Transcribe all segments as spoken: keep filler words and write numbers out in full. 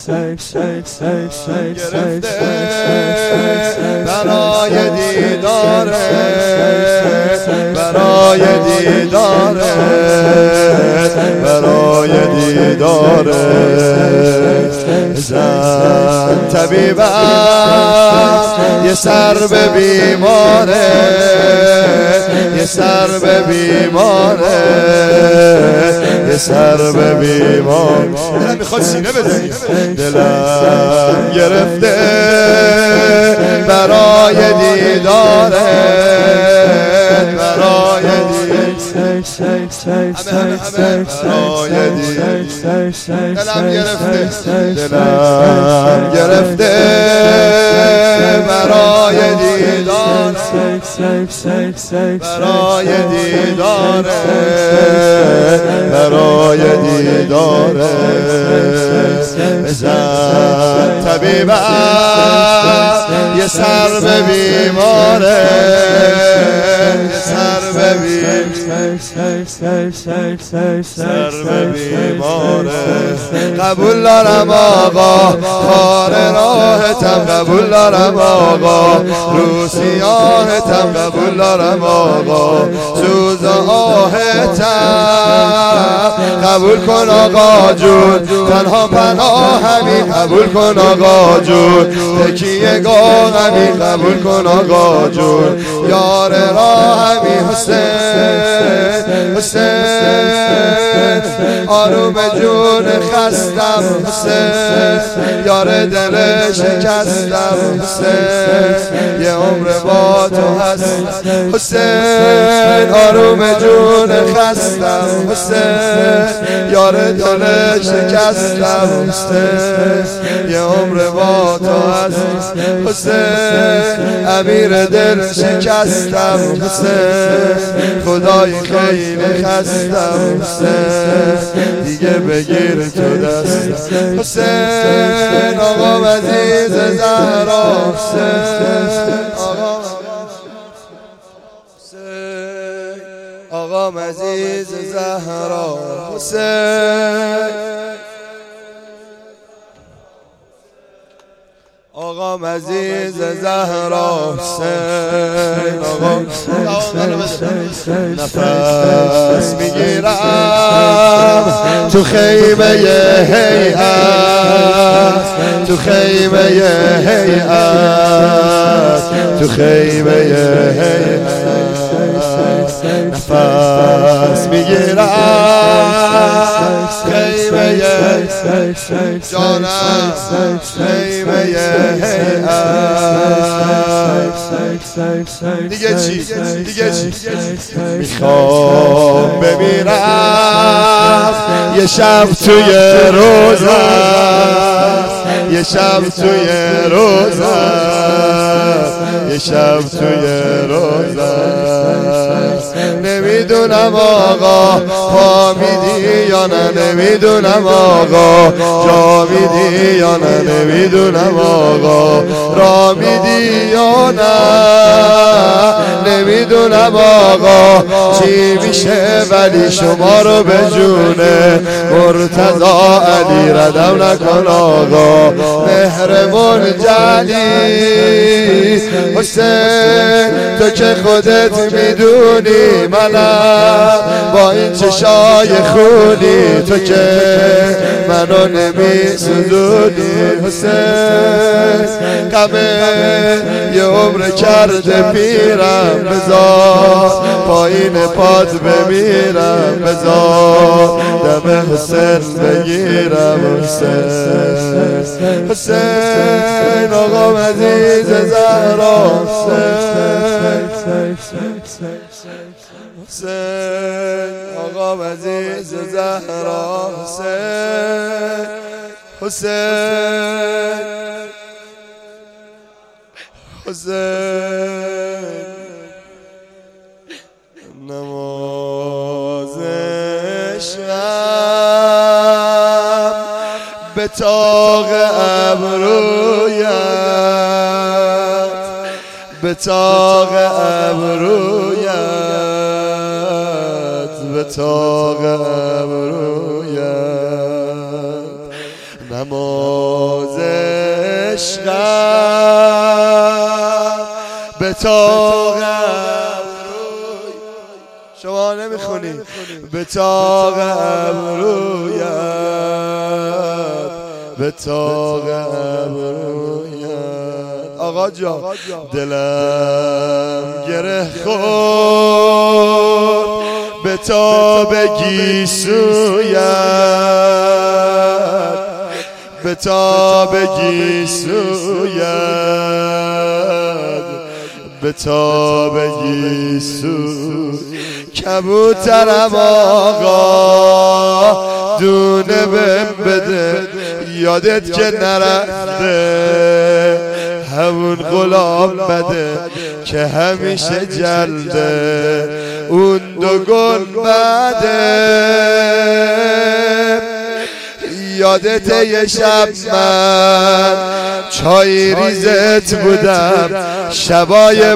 گرفته برای دیداره، برای دیداره، برای دیداره. زن طبیبم یه سر به بیماره، یه سر به بیماره، یه سر به بیماره. دلم میخواد سینه بزنی، دلم گرفته برای دیداره، برای دیداره، برای دیداره. دلم گرفته، دلم گرفته برای دیداره، برای دیداره، برای دیداره. بزن طبیبم یه سر به بیماره، یه سر به بیماره، سر به بیماره. قبول دارم آقا خار راهتم، قبول دارم آقا رو سیاهتم، قبول دارم آقا سوز آهتم. قبول کن آقا جون تنها پناهمی، قبول کن آقا جون تکیه گاهمی، قبول کن آقا جون یار راهمی. حسین حسین آروم جون خستم، حسین یار دل شکستم، حسین یه عمر با تو هست، حسین آروم جون خستم، حسین یار دل شکستم، حسین یه عمر با تو هست، حسین امیر دل شکستم، حسین خدای خیلی خستم، حسین دیگه بگیر تو دست، حسین آقا عزیز زهرا، حسین آقا آقا عزیز زهرا، حسین آقا عزیز زهرا، حسین آقا نفس میگیرم تو خیمه هیئت، تو خیمه هیئت، تو خیمه هیئت. نفس میگیرم خیمه جانم، خیمه هیئت. دیگه چی؟ دیگه چی؟ میخوام بمیرم یه شب توی روزه، یه شب توی روزه، یه شب توی روزه. نمیدونم آقا پا میدی یا نه، نمیدونم آقا جا میدی یا نه، نمیدونم آقا را میدی یا نه، نمیدونم آقا چی میشه ولی شما رو به جونه مرتضی علی ردم نکن آقا. مهربون جلی حسین تو که خودت میدونی منم با این چشای خونی، تو که منو نمیسوزونی، حسین غمه یه عمر کرده پیرم، بذار پایین پات بمیرم، بذار دم حسین بگیرم، حسین حسین آقا عزیز زهرا، حسین حسین آقا عزیز زهرا، حسین حسین حسین. نماز شب به طاق ابرویت، به طاق ابرویت، به طاق ابرویت. نماز عشقم به طاقم شما نمیخونی به طاقم رویت به طاقم رویت آقا جان دلم گره خورد به تاب گیسویت به تاب گیسویت به تاب گیسو کبوترم آقا دونه بهم بده یادت که نرفته همون غلام بده که همیشه جلده اون دو گل بده یادت یه شب من چای ریزت بودم شبای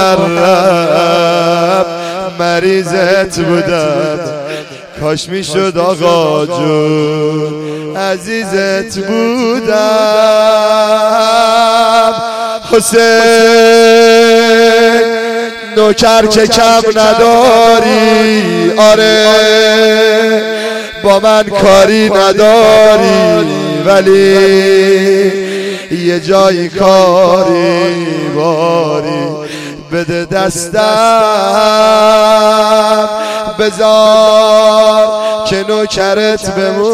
محرم مریضت بودم کاش میشد آقا جون عزیزت بودم حسین نوکر که کم نداری آره با من کاری نداری ولی یه جایی کاری باری بده دستم بذار که نوکرت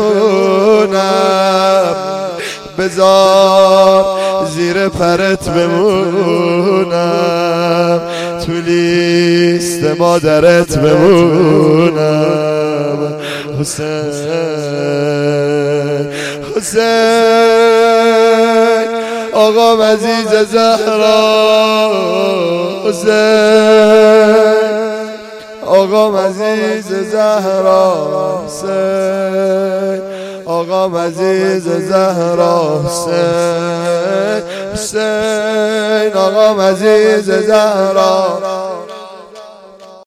بمونم بذار زیر پرت بمونم تو لیست مادرت بمونم حسین حسین آقا عزیز زهرا حسین آقا عزیز زهرا حسین آقا عزیز زهرا حسین حسین آقا عزیز زهرا